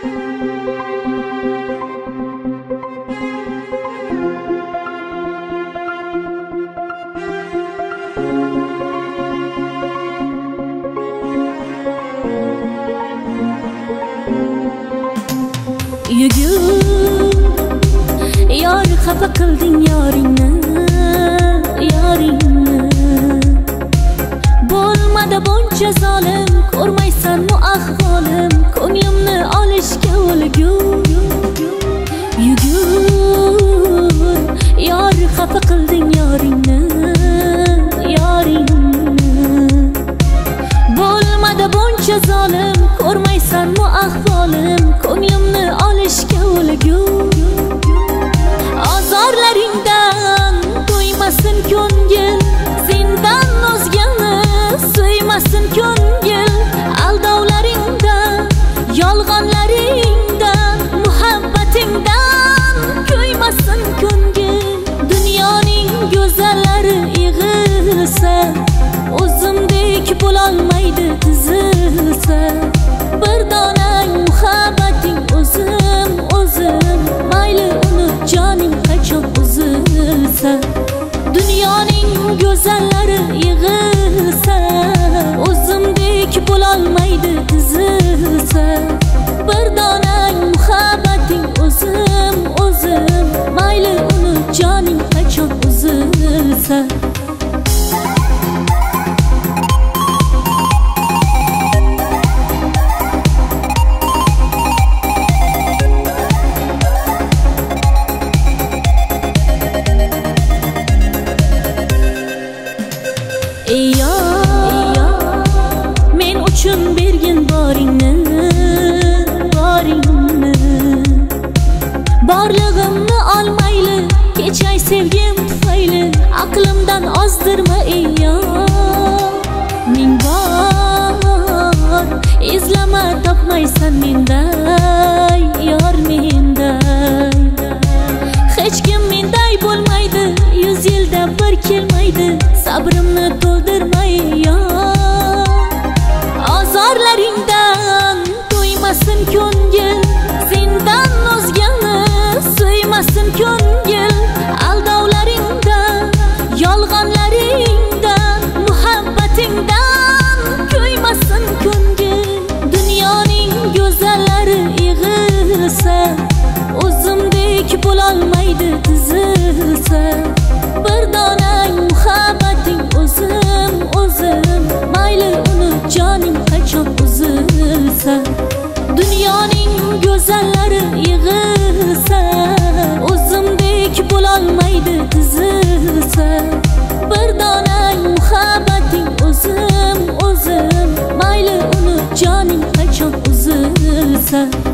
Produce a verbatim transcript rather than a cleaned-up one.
Yar xafa qilding yoringni, yoringni. Bo'lmadi buncha zolim, ko'rmaysanmi ahvolim, ko'nglimni olishga o'lgur. Yugur, yar xafa qilding yoringni, yoringni. Bo'lmadi buncha zolim, ko'rmaysanmi ahvolim, ko'nglimni olishga o'lgur. Azorlaringdan to'ymasin ko'ngil, sendan o'zgani suymasin ko'ngil. Aldovlaringdan, yolg'onlaringdan, muhabbatingdan ko'ymasin ko'ngil. Dunyoning go'zallari yig'ilsa, o'zimdek bo'lolmaydi tizilsa. Bir dona muhabbating o'zim, o'zim, mayli unut joning qachon uzilsa. Dunyoning go'zallari yig'ilsa, o'zimdek bo'lolmaydi tizilsa. Bir dona muhabbating o'zim, o'zim, mayli unut joning qachon uzilsa. Men uchun bergin boringni, boringni. Borlig'imni olmayli, kechay sevgim tufayli. Aqlimdan ozdirma ey yor. Ming bor izlama, topmaysan menday yor, menday. Hech kim menday bo'lmaydi, yuz yilda bir kelmaydi. Sabrimni to'ldirmay yor. Azorlaringdan to'ymasin ko'ngil, sendan o'zgani suymasin ko'ngil. Aldovlaringdan, yolg'onlaringdan, muhabbatingdan ko'ymasin ko'ngil. Dunyoning go'zallari yig'ilsa, o'zimdek bo'lolmaydi tizilsa. Bir dona muhabbating o'zim, o'zim, mayli unut joning qachon uzilsa. Dunyoning go'zallari yig'ilsa, o'zimdek bo'lolmaydi tizilsa. Bir dona muhabbating o'zim, o'zim, mayli unut joning qachon uzilsa.